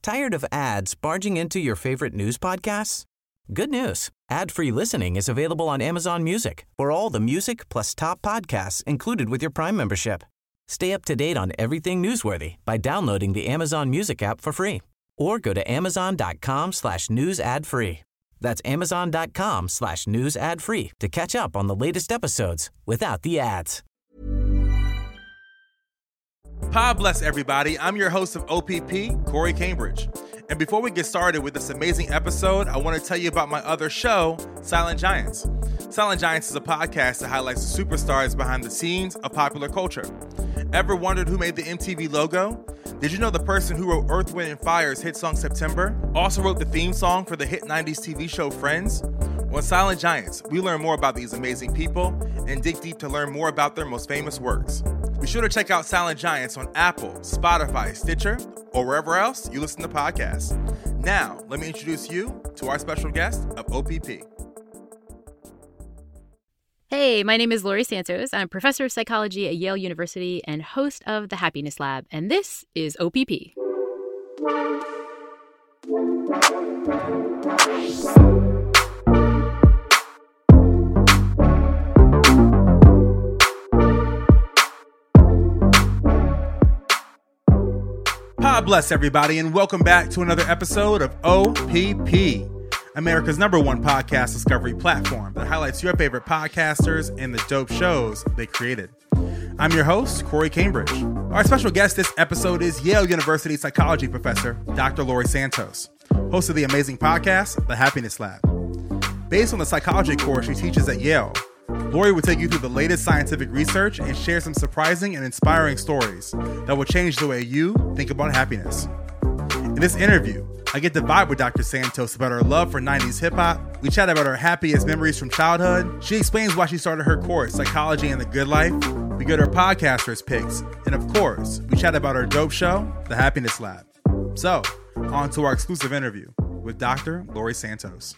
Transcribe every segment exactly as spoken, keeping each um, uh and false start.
Tired of ads barging into your favorite news podcasts? Good news. Ad-free listening is available on Amazon Music for all the music plus top podcasts included with your Prime membership. Stay up to date on everything newsworthy by downloading the Amazon Music app for free or go to amazon.com slash news ad free. That's amazon.com slash news ad free to catch up on the latest episodes without the ads. God bless everybody. I'm your host of O P P, Corey Cambridge. And before we get started with this amazing episode, I want to tell you about my other show, Silent Giants. Silent Giants is a podcast that highlights the superstars behind the scenes of popular culture. Ever wondered who made the M T V logo? Did you know the person who wrote Earth, Wind and Fire's hit song September also wrote the theme song for the hit nineties T V show Friends? On Silent Giants, we learn more about these amazing people and dig deep to learn more about their most famous works. Be sure to check out Silent Giants on Apple, Spotify, Stitcher, or wherever else you listen to podcasts. Now, let me introduce you to our special guest of O P P. Hey, my name is Laurie Santos. I'm professor of psychology at Yale University and host of The Happiness Lab, and this is O P P. God bless everybody, and welcome back to another episode of O P P, America's number one podcast discovery platform that highlights your favorite podcasters and the dope shows they created. I'm your host, Corey Cambridge. Our special guest this episode is Yale University psychology professor, Doctor Laurie Santos, host of the amazing podcast, The Happiness Lab. Based on the psychology course she teaches at Yale, Laurie will take you through the latest scientific research and share some surprising and inspiring stories that will change the way you think about happiness. In this interview, I get to vibe with Doctor Santos about her love for nineties hip-hop. We chat about her happiest memories from childhood. She explains why she started her course, Psychology and the Good Life. We get her podcaster's picks. And of course, we chat about her dope show, The Happiness Lab. So, on to our exclusive interview with Doctor Laurie Santos.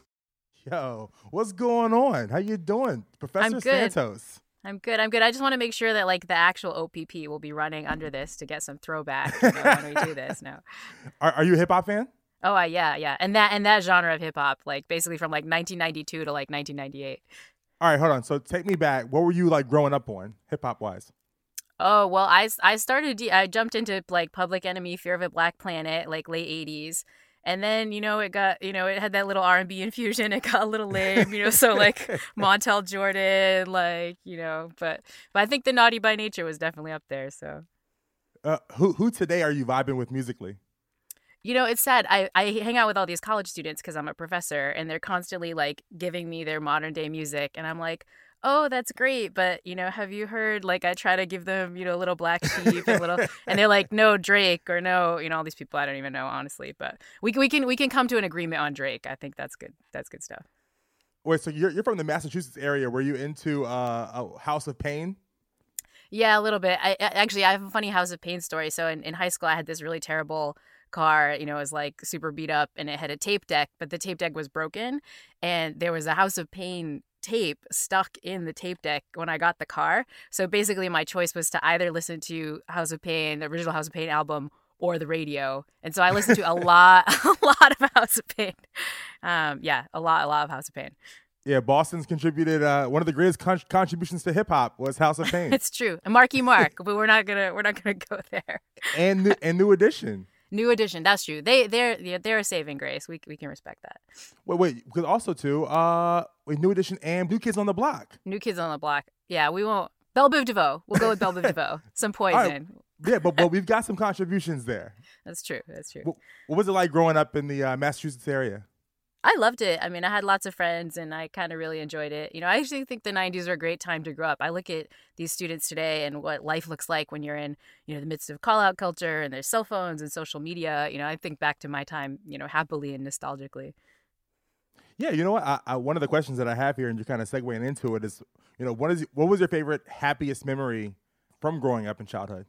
Yo, what's going on? How you doing, Professor I'm good. Santos? I'm good. I'm good. I just want to make sure that like the actual O P P will be running under this to get some throwback, you know, when we do this. No. Are, are you a hip hop fan? Oh, uh, yeah, yeah. And that and that genre of hip hop, like basically from like nineteen ninety-two to like nineteen ninety-eight. All right, hold on. So take me back. What were you like growing up on, hip hop wise? Oh, well, I, I started, I jumped into like Public Enemy, Fear of a Black Planet, like late eighties. And then, you know, it got, you know, it had that little R and B infusion. It got a little lame, you know, so like Montel Jordan, like, you know, but but I think the Naughty by Nature was definitely up there. So uh, who who today are you vibing with musically? You know, it's sad. I, I hang out with all these college students because I'm a professor and they're constantly like giving me their modern day music. And I'm like, oh, that's great. But, you know, have you heard, like, I try to give them, you know, Little Black Sheep and little, and they're like, no, Drake, or no, you know, all these people I don't even know, honestly. But we we can we can come to an agreement on Drake. I think that's good. That's good stuff. Wait, so you're you're from the Massachusetts area. Were you into uh, a House of Pain? Yeah, a little bit. I, I actually I have a funny House of Pain story. So in, in high school, I had this really terrible car, you know, it was like super beat up and it had a tape deck, but the tape deck was broken and there was a House of Pain tape stuck in the tape deck when I got the car. So basically my choice was to either listen to House of Pain, the original House of Pain album, or the radio. And so I listened to a lot, a lot of House of Pain. Um, yeah, a lot, a lot of House of Pain. Yeah, Boston's contributed. Uh, one of the greatest con- contributions to hip hop was House of Pain. It's true, and Marky Mark, but we're not gonna, we're not gonna go there. And new, and New Edition. New Edition, that's true. They they're they're a saving grace. We we can respect that. Wait, wait, because also too, uh, with New Edition and New Kids on the Block. New Kids on the Block. Yeah, we won't. Belle Biv DeVoe. We'll go with Belle Biv DeVoe. Some Poison. Right. Yeah, but but we've got some contributions there. That's true. That's true. What, what was it like growing up in the uh, Massachusetts area? I loved it. I mean, I had lots of friends and I kind of really enjoyed it. You know, I actually think the nineties were a great time to grow up. I look at these students today and what life looks like when you're in, you know, the midst of call out culture and there's cell phones and social media. You know, I think back to my time, you know, happily and nostalgically. Yeah, you know what? I, I, one of the questions that I have here, and you're kind of segueing into it, is, you know, what is what was your favorite, happiest memory from growing up in childhood?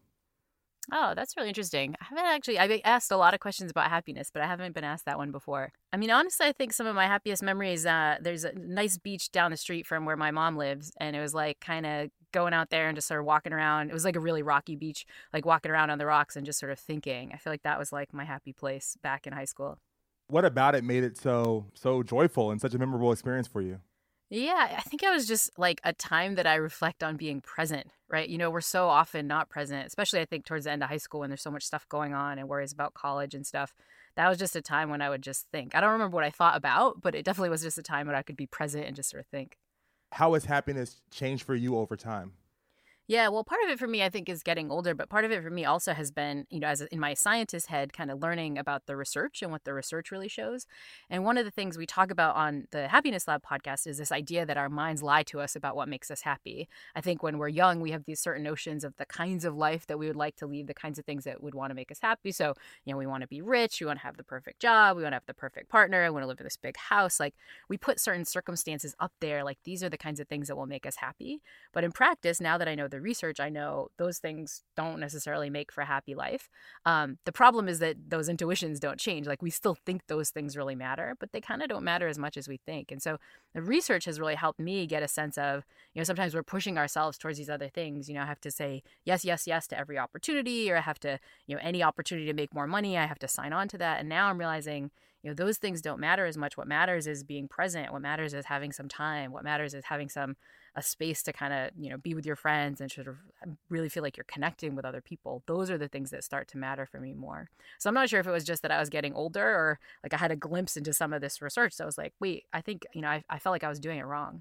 Oh, that's really interesting. I haven't actually, I've asked a lot of questions about happiness, but I haven't been asked that one before. I mean, honestly, I think some of my happiest memories, uh, there's a nice beach down the street from where my mom lives, and it was like kind of going out there and just sort of walking around. It was like a really rocky beach, like walking around on the rocks and just sort of thinking. I feel like that was like my happy place back in high school. What about it made it so so joyful and such a memorable experience for you? Yeah, I think it was just like a time that I reflect on being present, right? You know, we're so often not present, especially I think towards the end of high school when there's so much stuff going on and worries about college and stuff. That was just a time when I would just think. I don't remember what I thought about, but it definitely was just a time when I could be present and just sort of think. How has happiness changed for you over time? Yeah, well, part of it for me, I think, is getting older, but part of it for me also has been, you know, as a, in my scientist head, kind of learning about the research and what the research really shows. And one of the things we talk about on the Happiness Lab podcast is this idea that our minds lie to us about what makes us happy. I think when we're young, we have these certain notions of the kinds of life that we would like to lead, the kinds of things that would want to make us happy. So, you know, we want to be rich, we want to have the perfect job, we want to have the perfect partner, we want to live in this big house. Like, we put certain circumstances up there, like these are the kinds of things that will make us happy. But in practice, now that I know the research, I know those things don't necessarily make for a happy life. Um, the problem is that those intuitions don't change. Like, we still think those things really matter, but they kind of don't matter as much as we think. And so the research has really helped me get a sense of, you know, sometimes we're pushing ourselves towards these other things. You know, I have to say yes, yes, yes to every opportunity, or I have to, you know, any opportunity to make more money, I have to sign on to that. And now I'm realizing, you know, those things don't matter as much. What matters is being present. What matters is having some time. What matters is having some a space to kind of, you know, be with your friends and sort of really feel like you're connecting with other people. Those are the things that start to matter for me more. So I'm not sure if it was just that I was getting older or like I had a glimpse into some of this research. So I was like, wait, I think, you know, I, I felt like I was doing it wrong.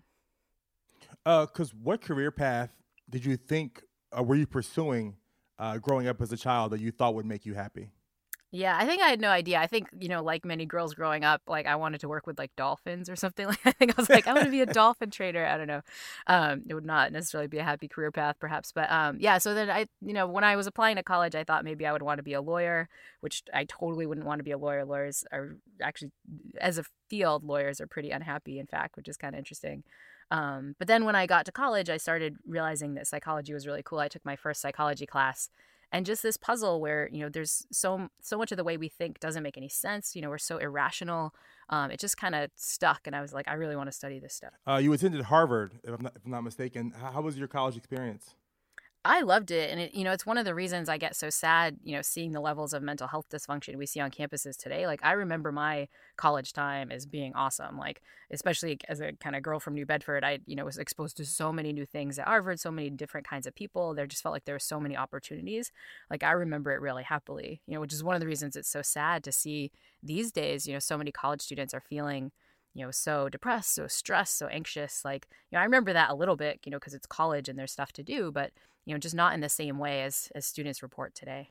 Uh, because what career path did you think, uh, were you pursuing uh, growing up as a child that you thought would make you happy? Yeah, I think I had no idea. I think, you know, like many girls growing up, like I wanted to work with like dolphins or something. Like I think I was like, I want to be a dolphin trainer. I don't know. Um, it would not necessarily be a happy career path, perhaps. But um, yeah, so then I, you know, when I was applying to college, I thought maybe I would want to be a lawyer, which I totally wouldn't want to be a lawyer. Lawyers are actually, as a field, lawyers are pretty unhappy, in fact, which is kind of interesting. Um, but then when I got to college, I started realizing that psychology was really cool. I took my first psychology class. And just this puzzle where, you know, there's so so much of the way we think doesn't make any sense. You know, we're so irrational. Um, it just kind of stuck. And I was like, I really want to study this stuff. Uh, you attended Harvard, if I'm, not, if I'm not mistaken. How, how was your college experience? I loved it. And, it, you know, it's one of the reasons I get so sad, you know, seeing the levels of mental health dysfunction we see on campuses today. Like, I remember my college time as being awesome. Like, especially as a kind of girl from New Bedford, I, you know, was exposed to so many new things at Harvard, so many different kinds of people. There just felt like there were so many opportunities. Like, I remember it really happily, you know, which is one of the reasons it's so sad to see these days, you know, so many college students are feeling, you know, so depressed, so stressed, so anxious. Like, you know, I remember that a little bit, you know, because it's college and there's stuff to do, but, you know, just not in the same way as, as students report today.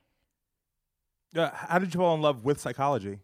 Uh, how did you fall in love with psychology?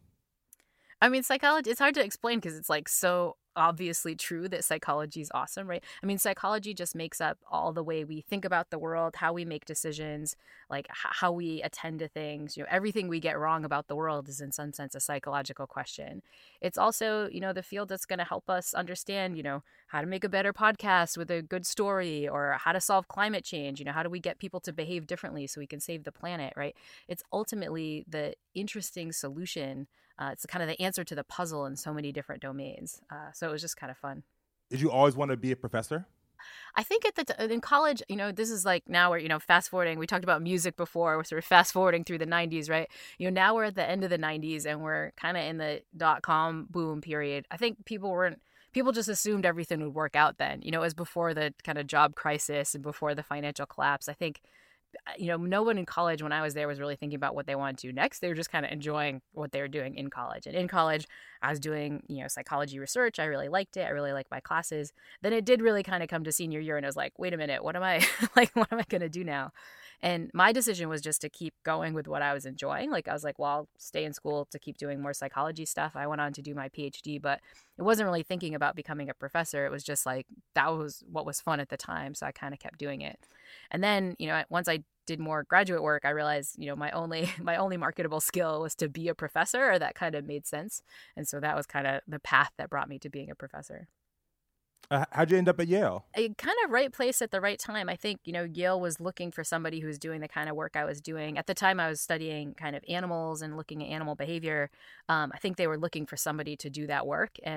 I mean, psychology, it's hard to explain because it's like so obviously true that psychology is awesome, right? I mean, psychology just makes up all the way we think about the world, how we make decisions, like h- how we attend to things. You know, everything we get wrong about the world is in some sense a psychological question. It's also, you know, the field that's going to help us understand, you know, how to make a better podcast with a good story, or how to solve climate change. You know, how do we get people to behave differently so we can save the planet, right? It's ultimately the interesting solution. Uh, it's kind of the answer to the puzzle in so many different domains. Uh, so it was just kind of fun. Did you always want to be a professor? I think at the t- in college, you know, this is like now we're, you know, fast forwarding. We talked about music before. We're sort of fast forwarding through the nineties, right? You know, now we're at the end of the nineties and we're kind of in the dot-com boom period. I think people weren't, people just assumed everything would work out then. You know, it was before the kind of job crisis and before the financial collapse. I think, you know, no one in college when I was there was really thinking about what they wanted to do next. They were just kind of enjoying what they were doing in college. And in college, I was doing, you know, psychology research. I really liked it. I really liked my classes. Then it did really kind of come to senior year and I was like, wait a minute, what am I, like, what am I going to do now? And my decision was just to keep going with what I was enjoying. Like, I was like, well, I'll stay in school to keep doing more psychology stuff. I went on to do my PhD, but it wasn't really thinking about becoming a professor. It was just like, that was what was fun at the time. So I kind of kept doing it. And then, you know, once I did more graduate work, I realized, you know, my only my only marketable skill was to be a professor, or that kind of made sense. And so that was kind of the path that brought me to being a professor. Uh, how'd you end up at Yale? A kind of right place at the right time. I think, you know, Yale was looking for somebody who was doing the kind of work I was doing. At the time, I was studying kind of animals and looking at animal behavior. Um, I think they were looking for somebody to do that work. And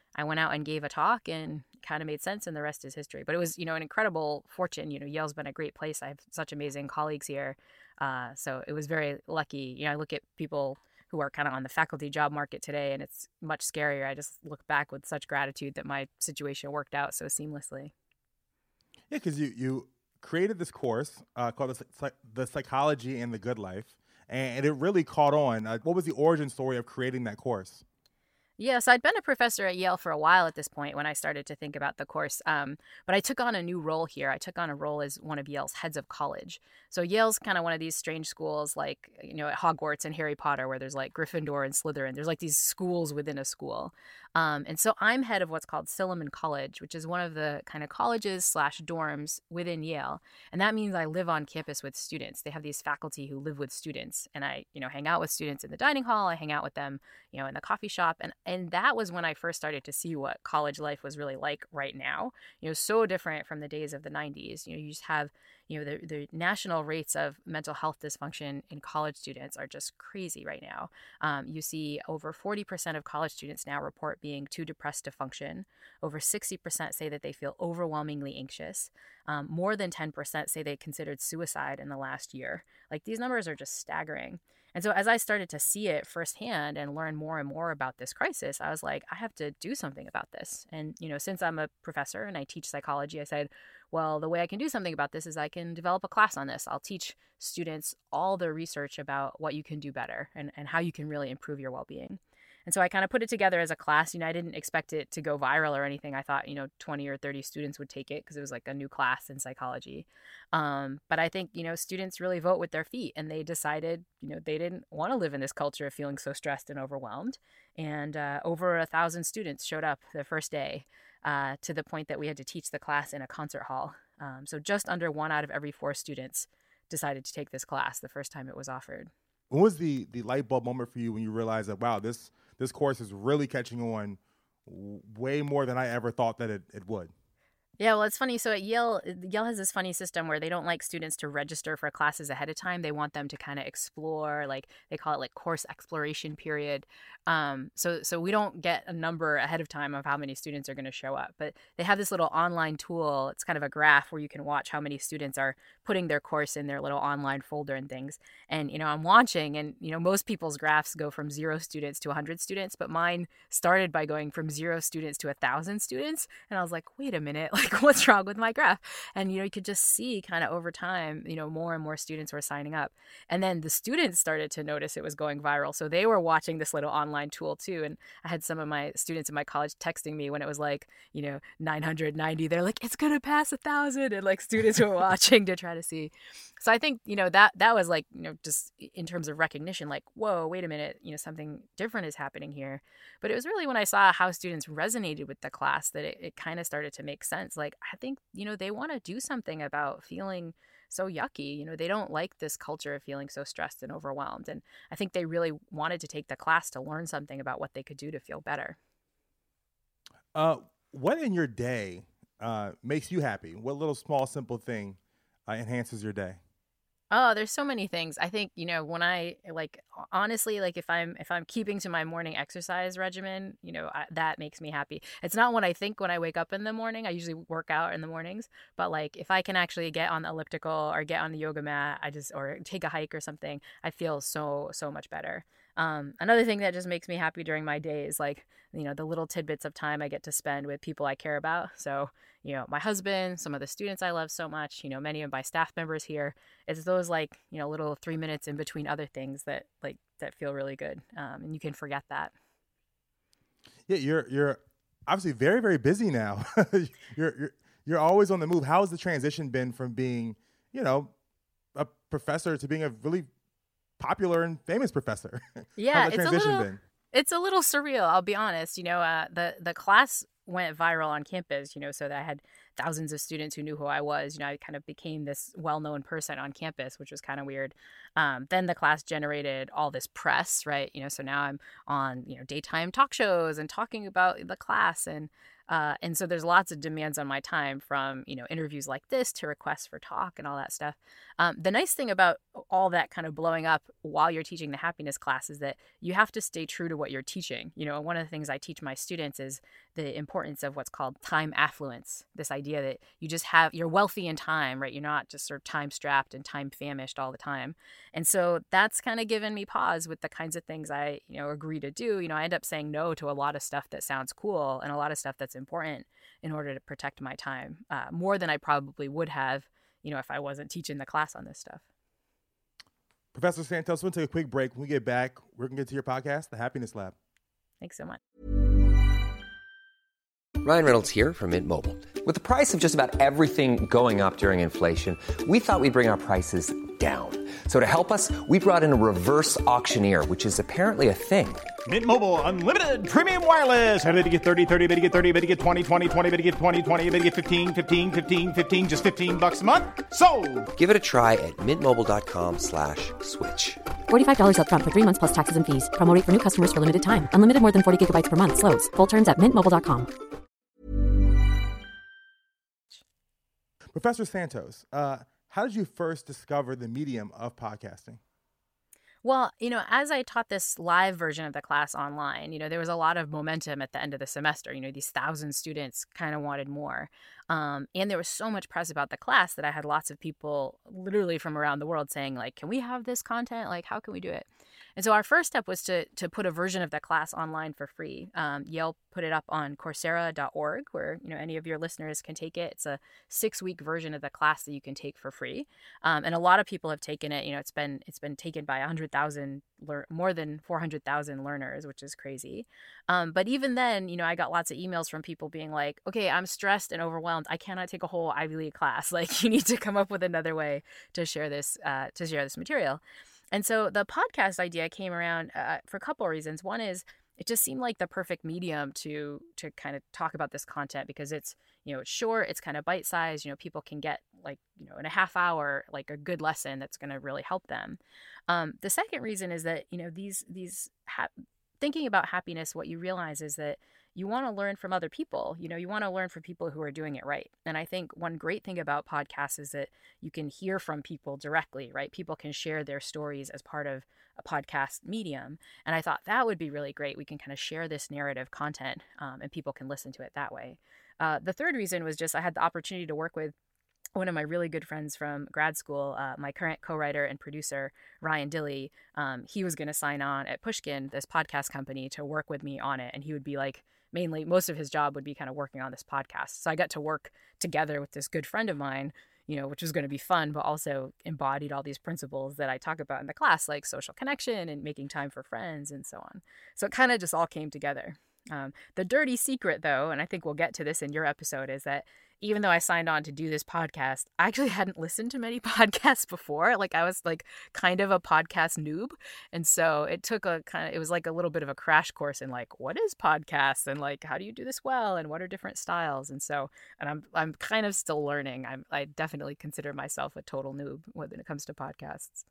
I went out and gave a talk and kind of made sense, and the rest is history. But it was, you know, an incredible fortune. You know, Yale's been a great place. I have such amazing colleagues here. Uh, so it was very lucky. You know, I look at people who are kind of on the faculty job market today, and it's much scarier. I just look back with such gratitude that my situation worked out so seamlessly. Yeah, because you, you created this course uh, called the, the Psychology and the Good Life, and it really caught on. Uh, what was the origin story of creating that course? Yeah, so I'd been a professor at Yale for a while at this point when I started to think about the course. Um, but I took on a new role here. I took on a role as one of Yale's heads of college. So Yale's kind of one of these strange schools like, you know, at Hogwarts and Harry Potter, where there's like Gryffindor and Slytherin. There's like these schools within a school. Um, and so I'm head of what's called Silliman College, which is one of the kind of colleges slash dorms within Yale. And that means I live on campus with students. They have these faculty who live with students. And I, you know, hang out with students in the dining hall. I hang out with them, you know, in the coffee shop. And, and that was when I first started to see what college life was really like right now. You know, so different from the days of the nineties. You know, you just have, you know, the, the national rates of mental health dysfunction in college students are just crazy right now. Um, you see over forty percent of college students now report being too depressed to function. Over sixty percent say that they feel overwhelmingly anxious. Um, more than ten percent say they considered suicide in the last year. Like, these numbers are just staggering. And so as I started to see it firsthand and learn more and more about this crisis, I was like, I have to do something about this. And, you know, since I'm a professor and I teach psychology, I said, well, the way I can do something about this is I can develop a class on this. I'll teach students all the research about what you can do better and, and how you can really improve your well-being. And so I kind of put it together as a class. You know, I didn't expect it to go viral or anything. I thought, you know, twenty or thirty students would take it because it was like a new class in psychology. Um, but I think, you know, students really vote with their feet, and they decided, you know, they didn't want to live in this culture of feeling so stressed and overwhelmed. And uh, over a thousand students showed up the first day, uh, to the point that we had to teach the class in a concert hall. Um, so just under one out of every four students decided to take this class the first time it was offered. What was the, the light bulb moment for you when you realized that, wow, this this course is really catching on way more than I ever thought that it, it would? Yeah, well, it's funny. So at Yale, Yale has this funny system where they don't like students to register for classes ahead of time. They want them to kind of explore, like they call it like course exploration period. Um, so so we don't get a number ahead of time of how many students are going to show up. But they have this little online tool. It's kind of a graph where you can watch how many students are putting their course in their little online folder and things. And, you know, I'm watching, and, you know, most people's graphs go from zero students to one hundred students, but mine started by going from zero students to one thousand students. And I was like, wait a minute, like, what's wrong with my graph? And, you know, you could just see kind of over time, you know, more and more students were signing up. And then the students started to notice it was going viral. So they were watching this little online tool too. And I had some of my students in my college texting me when it was like, you know, nine hundred ninety. They're like, it's going to pass a thousand. And like students were watching to try to see. So I think, you know, that that was like, you know, just in terms of recognition, like, whoa, wait a minute, you know, something different is happening here. But it was really when I saw how students resonated with the class that it, it kind of started to make sense. Like, I think, you know, they want to do something about feeling so yucky. You know, they don't like this culture of feeling so stressed and overwhelmed. And I think they really wanted to take the class to learn something about what they could do to feel better. Uh, what in your day uh, makes you happy? What little small, simple thing uh, enhances your day? Oh, there's so many things. I think, you know, when I like, honestly, like if I'm, if I'm keeping to my morning exercise regimen, you know, I, that makes me happy. It's not what I think when I wake up in the morning. I usually work out in the mornings, but like if I can actually get on the elliptical or get on the yoga mat, I just, or take a hike or something, I feel so, so much better. Um, another thing that just makes me happy during my day is like, you know, the little tidbits of time I get to spend with people I care about. So, you know, my husband, some of the students I love so much, you know, many of my staff members here. It's those like, you know, little three minutes in between other things that like, that feel really good. Um, and you can forget that. Yeah, you're you're obviously very, very busy now. you're you're you're always on the move. How has the transition been from being, you know, a professor to being a really popular and famous professor? Yeah, How's the it's a transition little, been? It's a little surreal, I'll be honest. You know, uh, the the class went viral on campus, you know, so that I had thousands of students who knew who I was. You know, I kind of became this well-known person on campus, which was kind of weird. Um, then the class generated all this press, right? You know, so now I'm on, you know, daytime talk shows and talking about the class. And Uh, and so there's lots of demands on my time, from, you know, interviews like this to requests for talk and all that stuff. Um, the nice thing about all that kind of blowing up while you're teaching the happiness class is that you have to stay true to what you're teaching. You know, one of the things I teach my students is the importance of what's called time affluence. This idea that you just have, you're wealthy in time, right? You're not just sort of time strapped and time famished all the time. And so that's kind of given me pause with the kinds of things I, you know, agree to do. You know, I end up saying no to a lot of stuff that sounds cool and a lot of stuff that's important in order to protect my time, uh, more than I probably would have, you know, if I wasn't teaching the class on this stuff. Professor Santos, we'll take a quick break. When we get back, we're going to get to your podcast, The Happiness Lab. Thanks so much. Ryan Reynolds here from Mint Mobile. With the price of just about everything going up during inflation, we thought we'd bring our prices down. So to help us, we brought in a reverse auctioneer, which is apparently a thing. Mint Mobile Unlimited Premium Wireless. How to get thirty, thirty, how to get thirty, how to get twenty, twenty, twenty, how to get twenty, twenty, how to get fifteen, fifteen, fifteen, fifteen, just fifteen bucks a month? Sold! Give it a try at mintmobile.com slash switch. forty-five dollars up front for three months plus taxes and fees. Promo rate for new customers for limited time. Unlimited more than forty gigabytes per month. Slows full terms at mint mobile dot com. Professor Santos, uh, how did you first discover the medium of podcasting? Well, you know, as I taught this live version of the class online, you know, there was a lot of momentum at the end of the semester. You know, these thousand students kind of wanted more. Um, and there was so much press about the class that I had lots of people literally from around the world saying, like, can we have this content? Like, how can we do it? And so our first step was to to put a version of the class online for free. Um, Yale put it up on Coursera dot org, where, you know, any of your listeners can take it. It's a six-week version of the class that you can take for free. Um, and a lot of people have taken it. You know, it's been it's been taken by one hundred thousand, more than four hundred thousand learners, which is crazy. Um, but even then, you know, I got lots of emails from people being like, okay, I'm stressed and overwhelmed. I cannot take a whole Ivy League class. Like, you need to come up with another way to share this uh, to share this material. And so the podcast idea came around uh, for a couple of reasons. One is it just seemed like the perfect medium to to kind of talk about this content, because it's, you know, it's short, it's kind of bite-sized. You know, people can get, like, you know, in a half hour, like a good lesson that's going to really help them. Um, the second reason is that, you know, these these ha- thinking about happiness, what you realize is that you want to learn from other people. You know, you want to learn from people who are doing it right. And I think one great thing about podcasts is that you can hear from people directly, right? People can share their stories as part of a podcast medium. And I thought that would be really great. We can kind of share this narrative content, um, and people can listen to it that way. Uh, the third reason was just I had the opportunity to work with one of my really good friends from grad school, uh, my current co-writer and producer, Ryan Dilley. Um, he was going to sign on at Pushkin, this podcast company, to work with me on it. And he would be like, mainly, most of his job would be kind of working on this podcast. So I got to work together with this good friend of mine, you know, which was going to be fun, but also embodied all these principles that I talk about in the class, like social connection and making time for friends and so on. So it kind of just all came together. Um, the dirty secret, though, and I think we'll get to this in your episode, is that even though I signed on to do this podcast, I actually hadn't listened to many podcasts before. Like, I was like kind of a podcast noob. And so it took a kind of, it was like a little bit of a crash course in like, what is podcasts, and like, how do you do this well, and what are different styles? And so, and I'm, I'm kind of still learning. I'm, I definitely consider myself a total noob when it comes to podcasts.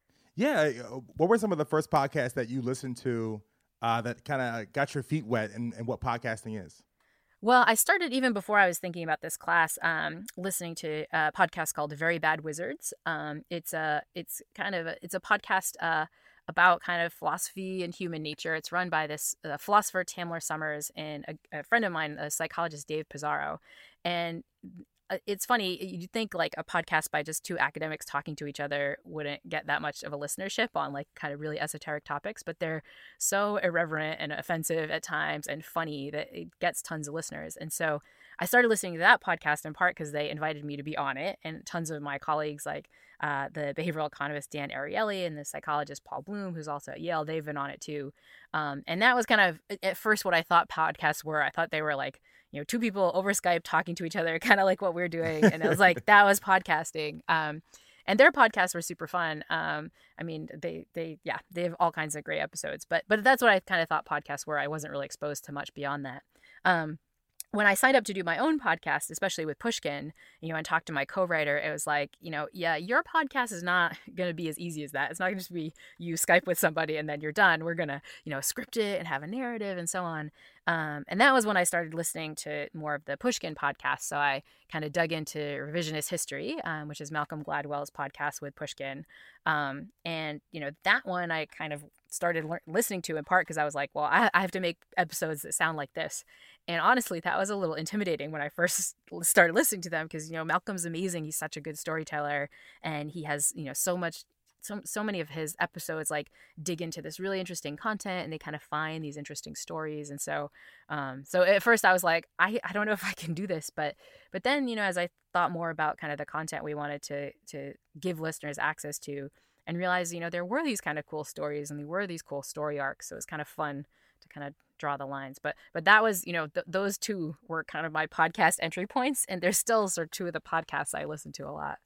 Yeah. What were some of the first podcasts that you listened to uh, that kind of got your feet wet in, in what podcasting is? Well, I started even before I was thinking about this class, um, listening to a podcast called Very Bad Wizards. Um, it's a, it's kind of, a, it's a podcast uh, about kind of philosophy and human nature. It's run by this uh, philosopher Tamler Sommers and a, a friend of mine, a psychologist, Dave Pizarro. And it's funny, you'd think like a podcast by just two academics talking to each other wouldn't get that much of a listenership on like kind of really esoteric topics, but they're so irreverent and offensive at times and funny that it gets tons of listeners. And so I started listening to that podcast in part because they invited me to be on it, and tons of my colleagues, like uh, the behavioral economist Dan Ariely and the psychologist Paul Bloom, who's also at Yale, they've been on it too. Um, and that was kind of at first what I thought podcasts were. I thought they were like, you know, two people over Skype talking to each other, kind of like what we're doing. And I was like, that was podcasting. Um, and their podcasts were super fun. Um, I mean, they, they, yeah, they have all kinds of great episodes, but, but that's what I kind of thought podcasts were. I wasn't really exposed to much beyond that. Um, when I signed up to do my own podcast, especially with Pushkin, you know, and talked to my co-writer, it was like, you know, yeah, your podcast is not going to be as easy as that. It's not going to just be you Skype with somebody and then you're done. We're going to, you know, script it and have a narrative and so on. Um, and that was when I started listening to more of the Pushkin podcast. So I kind of dug into Revisionist History, um, which is Malcolm Gladwell's podcast with Pushkin. Um, and, you know, that one I kind of started le- listening to in part because I was like, well, I, I have to make episodes that sound like this. And honestly, that was a little intimidating when I first started listening to them because, you know, Malcolm's amazing. He's such a good storyteller and he has, you know, so much So, so many of his episodes like dig into this really interesting content and they kind of find these interesting stories. And so, um, so at first I was like, I, I don't know if I can do this, but, but then, you know, as I thought more about kind of the content we wanted to, to give listeners access to and realized, you know, there were these kind of cool stories and there were these cool story arcs. So it was kind of fun to kind of draw the lines, but, but that was, you know, th- those two were kind of my podcast entry points and they're still sort of two of the podcasts I listen to a lot.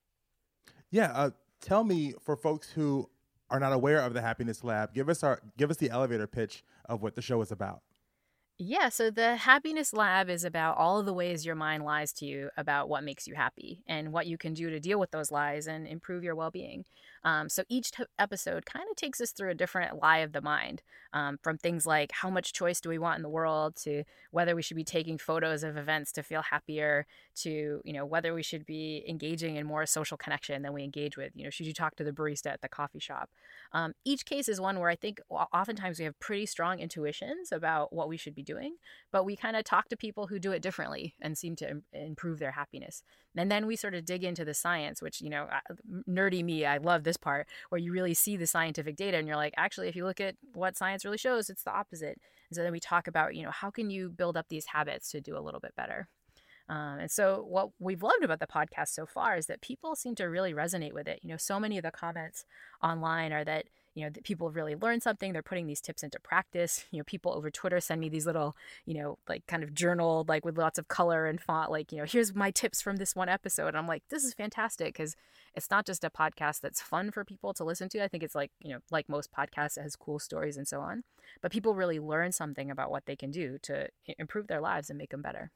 Yeah. Uh- Tell me, for folks who are not aware of the Happiness Lab, give us our give us the elevator pitch of what the show is about. Yeah, so the Happiness Lab is about all of the ways your mind lies to you about what makes you happy and what you can do to deal with those lies and improve your well-being. Um, so each t- episode kind of takes us through a different lie of the mind, um, from things like how much choice do we want in the world to whether we should be taking photos of events to feel happier to, you know, whether we should be engaging in more social connection than we engage with. You know, should you talk to the barista at the coffee shop? Um, each case is one where I think oftentimes we have pretty strong intuitions about what we should be doing, but we kind of talk to people who do it differently and seem to im- improve their happiness. And then we sort of dig into the science, which, you know, nerdy me, I love this part where you really see the scientific data and you're like, actually, if you look at what science really shows, it's the opposite. And so then we talk about, you know, how can you build up these habits to do a little bit better? Um, and so what we've loved about the podcast so far is that people seem to really resonate with it. You know, so many of the comments online are that, you know, that people have really learned something. They're putting these tips into practice. You know, people over Twitter send me these little, you know, like kind of journal, like with lots of color and font, like, you know, here's my tips from this one episode. And I'm like, this is fantastic because it's not just a podcast that's fun for people to listen to. I think it's like, you know, like most podcasts, it has cool stories and so on. But people really learn something about what they can do to improve their lives and make them better.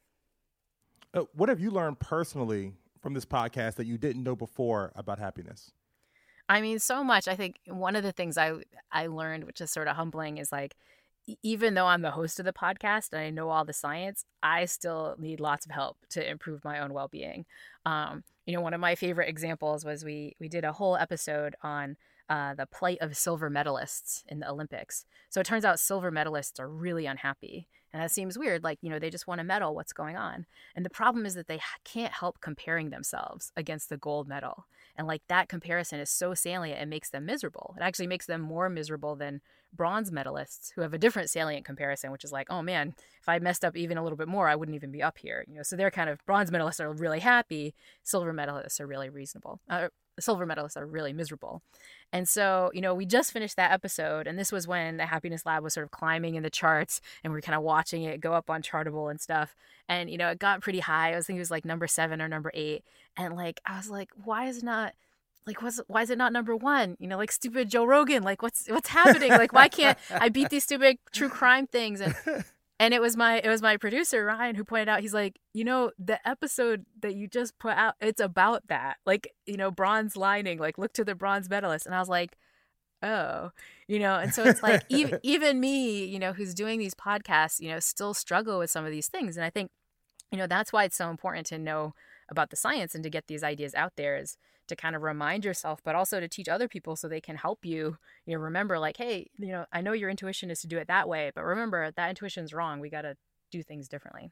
Uh, what have you learned personally from this podcast that you didn't know before about happiness? I mean, so much. I think one of the things I I learned, which is sort of humbling, is like, even though I'm the host of the podcast and I know all the science, I still need lots of help to improve my own well-being. Um, you know, one of my favorite examples was we we did a whole episode on uh, the plight of silver medalists in the Olympics. So it turns out silver medalists are really unhappy. And that seems weird. Like, you know, they just won a medal. What's going on? And the problem is that they can't help comparing themselves against the gold medal. And like that comparison is so salient, it makes them miserable. It actually makes them more miserable than bronze medalists who have a different salient comparison, which is like, oh man, if I messed up even a little bit more, I wouldn't even be up here. You know, so they're kind of, bronze medalists are really happy. Silver medalists are really reasonable. Uh, silver medalists are really miserable. And so, you know, we just finished that episode, and this was when the Happiness Lab was sort of climbing in the charts, and we were kind of watching it go up on Chartable and stuff. And, you know, it got pretty high. I was thinking it was like number seven or number eight. And like, I was like, why is it not, like, what's, why is it not number one? You know, like stupid Joe Rogan, like what's, what's happening? Like, why can't I beat these stupid true crime things? And, and it was my, it was my producer, Ryan, who pointed out, he's like, you know, the episode that you just put out, it's about that, like, you know, bronze lining, like look to the bronze medalist. And I was like, oh, you know, and so it's like, even, even me, you know, who's doing these podcasts, you know, still struggle with some of these things. And I think, you know, that's why it's so important to know about the science and to get these ideas out there, is to kind of remind yourself, but also to teach other people so they can help you, you know, remember like, hey, you know, I know your intuition is to do it that way, but remember that intuition's wrong. We got to do things differently.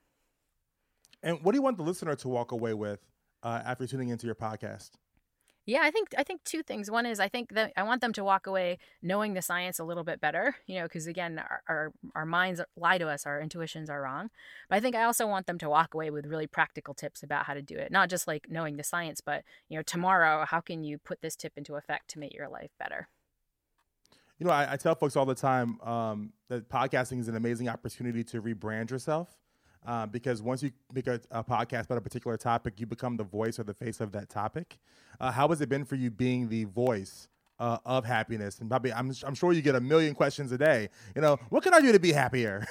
And what do you want the listener to walk away with uh, after tuning into your podcast? Yeah, I think I think two things. One is I think that I want them to walk away knowing the science a little bit better, you know, because again, our, our our minds lie to us, our intuitions are wrong. But I think I also want them to walk away with really practical tips about how to do it. Not just like knowing the science, but, you know, tomorrow, how can you put this tip into effect to make your life better? You know, I, I tell folks all the time um, that podcasting is an amazing opportunity to rebrand yourself. Uh, because once you make a, a podcast about a particular topic, you become the voice or the face of that topic. Uh, how has it been for you being the voice uh, of happiness? And probably, I'm, I'm sure you get a million questions a day. You know, what can I do to be happier?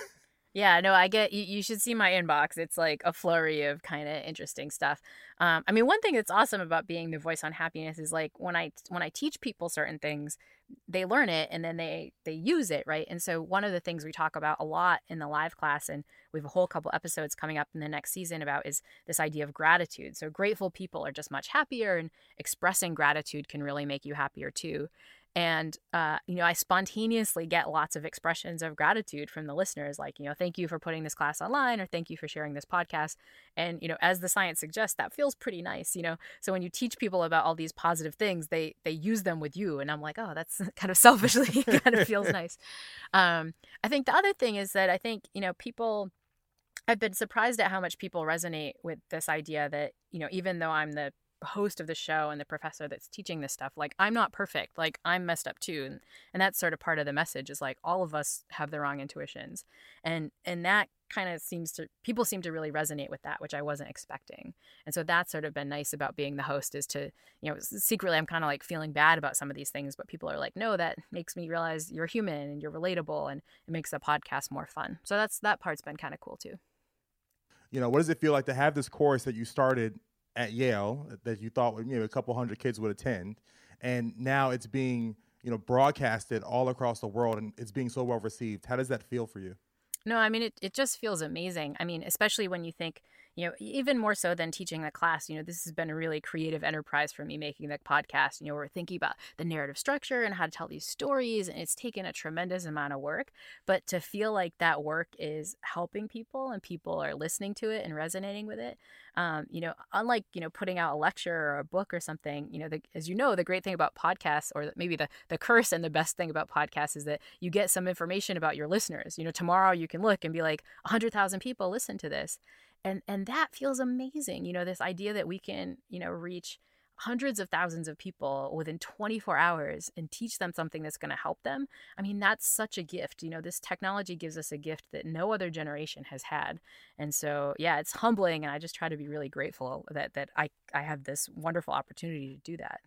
Yeah, no, I get you. You should see my inbox. It's like a flurry of kind of interesting stuff. Um, I mean, one thing that's awesome about being the voice on happiness is like when I when I teach people certain things, they learn it and then they they use it, right? And so one of the things we talk about a lot in the live class, and we have a whole couple episodes coming up in the next season about, is this idea of gratitude. So grateful people are just much happier, and expressing gratitude can really make you happier too. And, uh, you know, I spontaneously get lots of expressions of gratitude from the listeners, like, you know, thank you for putting this class online, or thank you for sharing this podcast. And, you know, as the science suggests, that feels pretty nice, you know. So when you teach people about all these positive things, they they use them with you. And I'm like, oh, that's kind of selfishly kind of feels nice. Um, I think the other thing is that I think, you know, people, I've been surprised at how much people resonate with this idea that, you know, even though I'm the host of the show and the professor that's teaching this stuff, like, I'm not perfect, like, I'm messed up too. And, and that's sort of part of the message, is like, all of us have the wrong intuitions. And and that kind of seems to, people seem to really resonate with that, which I wasn't expecting. And so that's sort of been nice about being the host, is to, you know, secretly I'm kind of like feeling bad about some of these things, but people are like, no, that makes me realize you're human and you're relatable, and it makes the podcast more fun. So that's, that part's been kind of cool too. You know, what does it feel like to have this course that you started at Yale that you thought, you know, a couple hundred kids would attend, and now it's being, you know, broadcasted all across the world, and it's being so well received? How does that feel for you? No, I mean, it, it just feels amazing. I mean, especially when you think, you know, even more so than teaching the class, you know, this has been a really creative enterprise for me making the podcast. You know, we're thinking about the narrative structure and how to tell these stories, and it's taken a tremendous amount of work. But to feel like that work is helping people and people are listening to it and resonating with it, um, you know, unlike, you know, putting out a lecture or a book or something, you know, the, as you know, the great thing about podcasts, or maybe the, the curse and the best thing about podcasts, is that you get some information about your listeners. You know, tomorrow you can look and be like, one hundred thousand people listen to this. And and that feels amazing. You know, this idea that we can, you know, reach hundreds of thousands of people within twenty-four hours and teach them something that's going to help them. I mean, that's such a gift. You know, this technology gives us a gift that no other generation has had. And so, yeah, it's humbling. And I just try to be really grateful that that I, I have this wonderful opportunity to do that.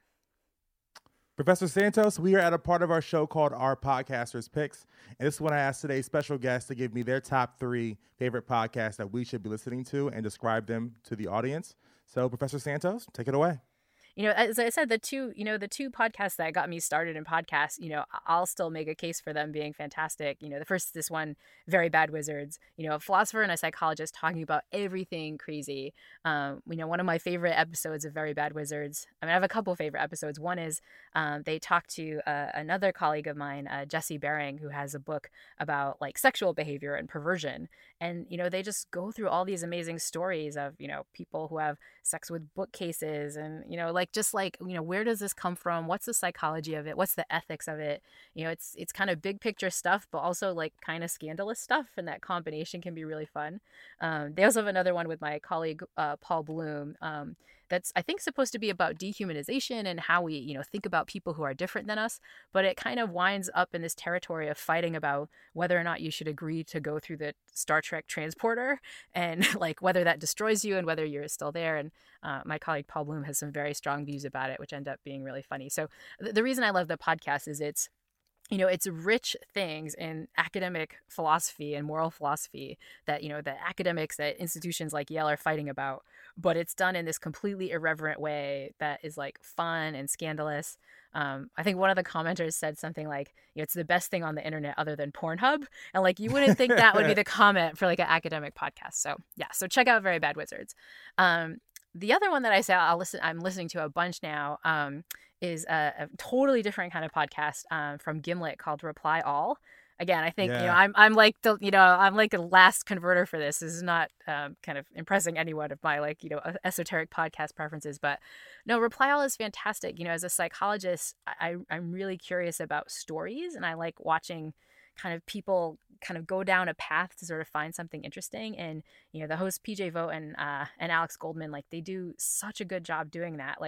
Professor Santos, we are at a part of our show called Our Podcasters Picks. And this is when I asked today's special guest to give me their top three favorite podcasts that we should be listening to and describe them to the audience. So, Professor Santos, take it away. You know, as I said, the two, you know, the two podcasts that got me started in podcasts, you know, I'll still make a case for them being fantastic. You know, the first, this one, Very Bad Wizards, you know, a philosopher and a psychologist talking about everything crazy. Um, you know, one of my favorite episodes of Very Bad Wizards, I mean, I have a couple favorite episodes. One is um, they talk to uh, another colleague of mine, uh, Jesse Bering, who has a book about like sexual behavior and perversion. And, you know, they just go through all these amazing stories of, you know, people who have sex with bookcases and, you know, like, just like, you know, where does this come from? What's the psychology of it? What's the ethics of it? You know, it's it's kind of big picture stuff, but also like kind of scandalous stuff. And that combination can be really fun. Um, they also have another one with my colleague, uh, Paul Bloom. Um, that's, I think, supposed to be about dehumanization and how we, you know, think about people who are different than us. But it kind of winds up in this territory of fighting about whether or not you should agree to go through the Star Trek transporter, and like whether that destroys you and whether you're still there. And uh, my colleague Paul Bloom has some very strong views about it, which end up being really funny. So th- the reason I love the podcast is it's, you know, it's rich things in academic philosophy and moral philosophy that, you know, the academics at institutions like Yale are fighting about, but it's done in this completely irreverent way that is like fun and scandalous. Um, I think one of the commenters said something like, you know, it's the best thing on the internet other than Pornhub. And like, you wouldn't think that would be the comment for like an academic podcast. So yeah, so check out Very Bad Wizards. Um, the other one that I say I'll listen, I'm listening to a bunch now, um, is a, a totally different kind of podcast um, from Gimlet called Reply All. Again, I think, yeah. you know, I'm I'm like the, you know, I'm like a last converter for this. This is not um, kind of impressing anyone of my like, you know, esoteric podcast preferences, but no, Reply All is fantastic. You know, as a psychologist, I, I'm really curious about stories, and I like watching kind of people kind of go down a path to sort of find something interesting. And, you know, the hosts P J Vogt and, uh, and Alex Goldman, like they do such a good job doing that. Like,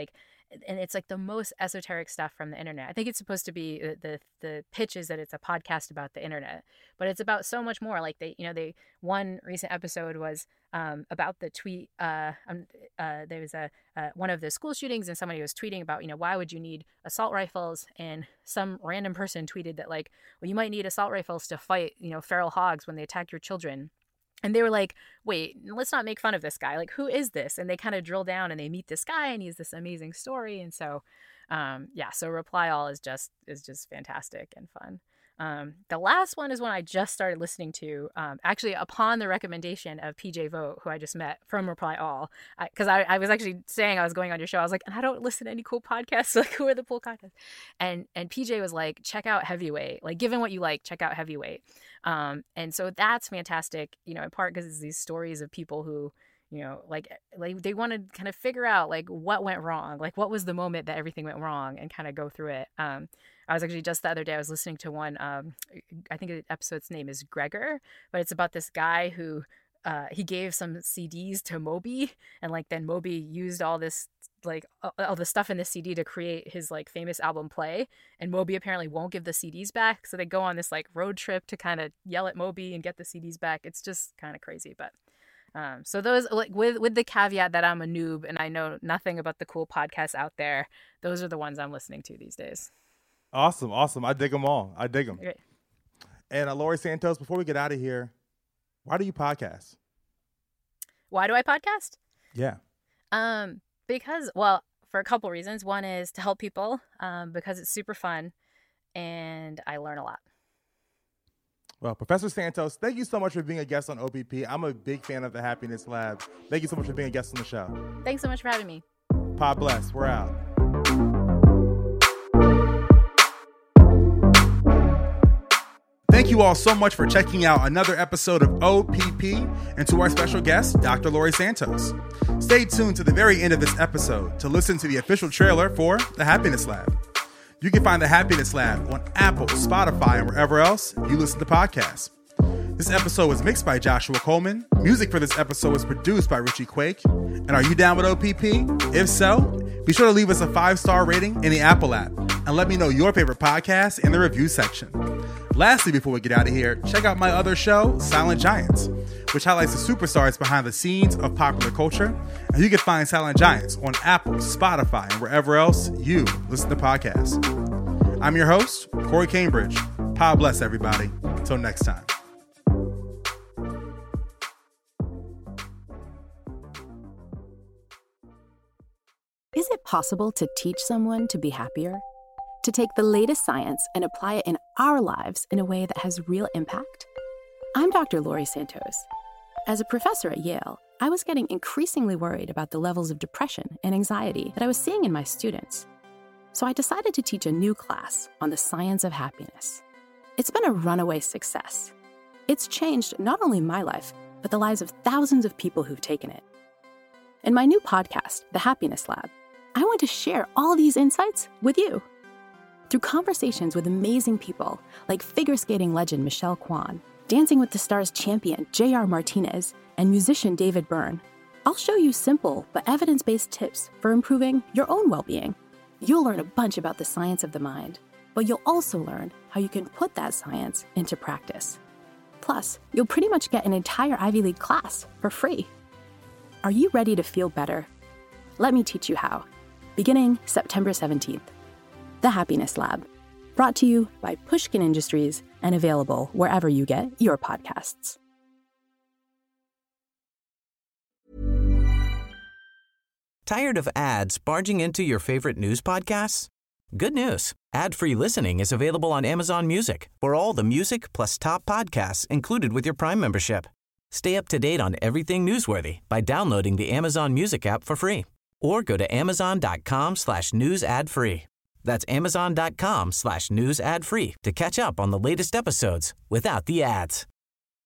and it's like the most esoteric stuff from the internet. I think it's supposed to be the, the the pitch is that it's a podcast about the internet, but it's about so much more. Like they, you know, they one recent episode was um, about the tweet. Uh, um, uh, there was a uh, one of the school shootings, and somebody was tweeting about, you know, why would you need assault rifles? And some random person tweeted that like, well, you might need assault rifles to fight, you know, feral hogs when they attack your children. And they were like, wait, let's not make fun of this guy. Like, who is this? And they kind of drill down and they meet this guy and he has this amazing story. And so, um, yeah, so Reply All is just is just fantastic and fun. Um, the last one is one I just started listening to, um, actually upon the recommendation of P J Vogt, who I just met from Reply All. Because I, I, I was actually saying I was going on your show. I was like, and I don't listen to any cool podcasts. So like, who are the cool podcasts? And and P J was like, check out Heavyweight. Like, given what you like, check out Heavyweight. Um, and so that's fantastic, you know, in part because it's these stories of people who, you know, like, like they want to kind of figure out like what went wrong, like what was the moment that everything went wrong, and kind of go through it. Um, I was actually just the other day, I was listening to one, um, I think the episode's name is Gregor, but it's about this guy who, uh, he gave some C Ds to Moby, and like then Moby used all this, like all the stuff in the C D to create his like famous album Play, and Moby apparently won't give the C Ds back. So they go on this like road trip to kind of yell at Moby and get the C Ds back. It's just kind of crazy, but Um, so those, like with with the caveat that I'm a noob and I know nothing about the cool podcasts out there, those are the ones I'm listening to these days. Awesome, awesome. I dig them all. I dig them. Great. And uh, Laurie Santos, before we get out of here, why do you podcast? Why do I podcast? Yeah. Um, because, well, for a couple reasons. One is to help people, um, because it's super fun and I learn a lot. Well, Professor Santos, thank you so much for being a guest on O P P. I'm a big fan of the Happiness Lab. Thank you so much for being a guest on the show. Thanks so much for having me. Pod bless. We're out. Thank you all so much for checking out another episode of O P P, and to our special guest, Doctor Laurie Santos. Stay tuned to the very end of this episode to listen to the official trailer for The Happiness Lab. You can find The Happiness Lab on Apple, Spotify, and wherever else you listen to podcasts. This episode was mixed by Joshua Coleman. Music for this episode was produced by Richie Quake. And are you down with O P P? If so, be sure to leave us a five-star rating in the Apple app and let me know your favorite podcast in the review section. Lastly, before we get out of here, check out my other show, Silent Giants, which highlights the superstars behind the scenes of popular culture. And you can find Silent Giants on Apple, Spotify, and wherever else you listen to podcasts. I'm your host, Corey Cambridge. God bless everybody. Until next time. Is it possible to teach someone to be happier? To take the latest science and apply it in our lives in a way that has real impact? I'm Doctor Laurie Santos. As a professor at Yale, I was getting increasingly worried about the levels of depression and anxiety that I was seeing in my students. So I decided to teach a new class on the science of happiness. It's been a runaway success. It's changed not only my life, but the lives of thousands of people who've taken it. In my new podcast, The Happiness Lab, I want to share all these insights with you. Through conversations with amazing people like figure skating legend Michelle Kwan, Dancing with the Stars champion J R Martinez, and musician David Byrne, I'll show you simple but evidence-based tips for improving your own well-being. You'll learn a bunch about the science of the mind, but you'll also learn how you can put that science into practice. Plus, you'll pretty much get an entire Ivy League class for free. Are you ready to feel better? Let me teach you how. Beginning September seventeenth. The Happiness Lab. Brought to you by Pushkin Industries and available wherever you get your podcasts. Tired of ads barging into your favorite news podcasts? Good news. Ad-free listening is available on Amazon Music for all the music plus top podcasts included with your Prime membership. Stay up to date on everything newsworthy by downloading the Amazon Music app for free or go to amazon.com slash news ad free. That's amazon.com slash news ad free to catch up on the latest episodes without the ads.